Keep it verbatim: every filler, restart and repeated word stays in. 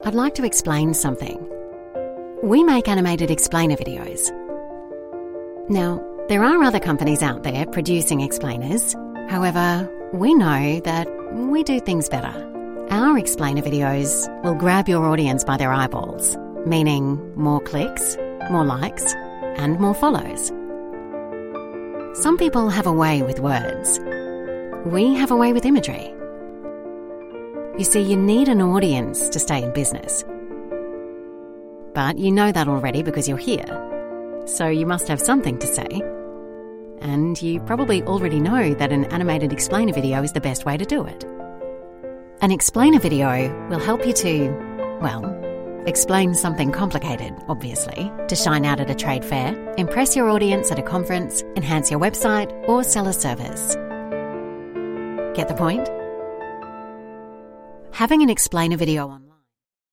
I'd like to explain something. We make animated explainer videos. Now, there are other companies out there producing explainers. However, we know that we do things better. Our explainer videos will grab your audience by their eyeballs, meaning more clicks, more likes, and more follows. Some people have a way with words. We have a way with imagery. You see, you need an audience to stay in business. But you know that already because you're here. So you must have something to say. And you probably already know that an animated explainer video is the best way to do it. An explainer video will help you to, well, explain something complicated, obviously, to shine out at a trade fair, impress your audience at a conference, enhance your website, or sell a service. Get the point? Having an explainer video online